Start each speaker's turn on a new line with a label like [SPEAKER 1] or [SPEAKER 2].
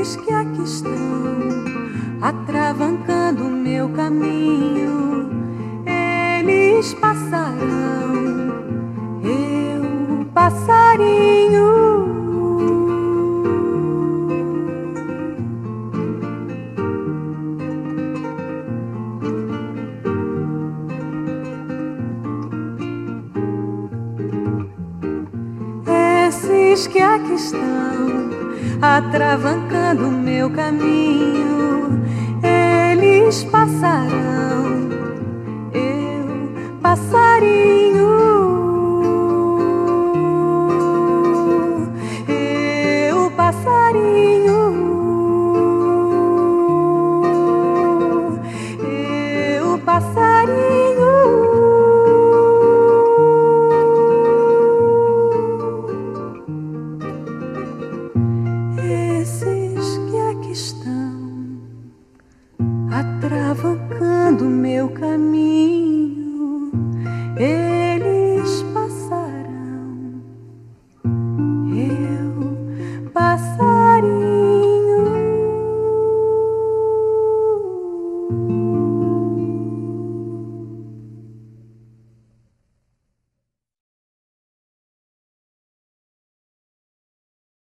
[SPEAKER 1] esses que aqui estão, atravancando o meu caminho, eles passarão, eu passarinho. Esses que aqui estão, atravancando o meu caminho, eles passarão, eu passarinho, eu passarinho, eu passarinho. Esses que aqui estão, atravancando meu caminho, eles passarão, eu passarei.